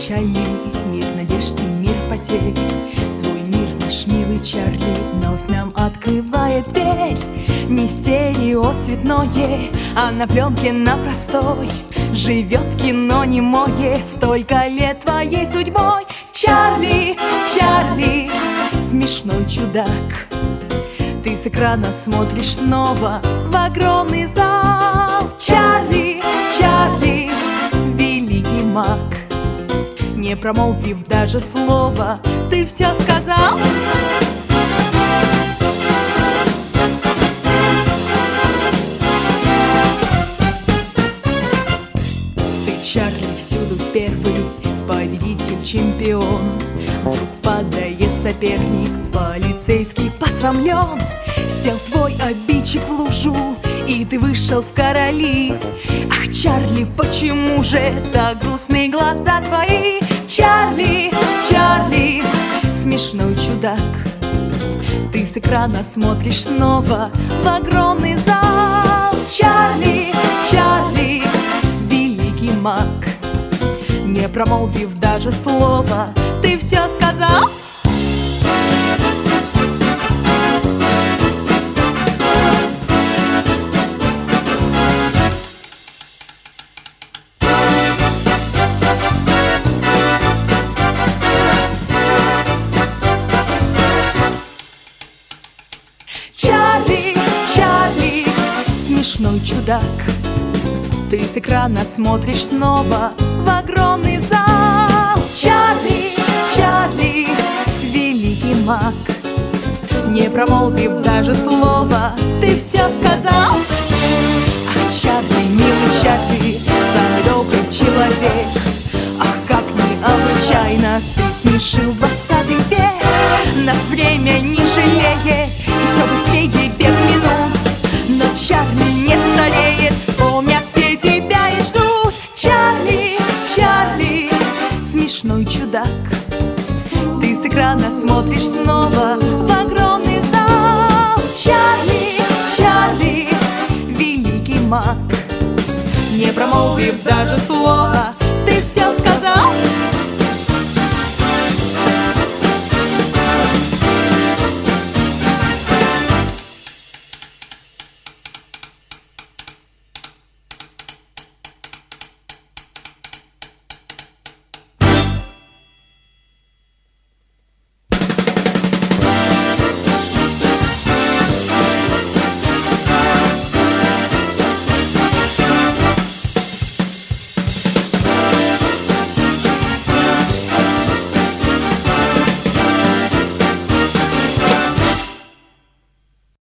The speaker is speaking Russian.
печали, мир надежд и мир потерь. Твой мир, наш милый Чарли, вновь нам открывает дверь. Не стерео цветное, а на пленке на простой живет кино немое, столько лет твоей судьбой. Чарли, Чарли, смешной чудак, ты с экрана смотришь снова в огромный зал. Чарли, Чарли, великий маг, не промолвив даже слова, ты все сказал. Ты, Чарли, всюду первый, победитель, чемпион. Вдруг падает соперник, полицейский посрамлен. Сел твой обидчик в лужу, и ты вышел в короли. Ах, Чарли, почему же так грустные глаза твои? Чарли, Чарли, смешной чудак, ты с экрана смотришь снова в огромный зал. Чарли, Чарли, великий маг, не промолвив даже слова, ты все сказал. Чарли, Чарли, смешной чудак, ты с экрана смотришь снова в огромный зал. Чарли, Чарли, великий маг, не промолвив даже слова, ты все сказал. Ах, Чарли, милый Чарли, самый добрый человек, ах, как необычайно ты смешил 20 век. Нас время не жалеет, и все быстрее бег минут, но Чарли не стареет, помня все тебя и ждут. Чарли, Чарли, смешной чудак, ты с экрана смотришь снова в огромный зал. Чарли, Чарли, великий маг, не промолвив даже слова, ты все сказал.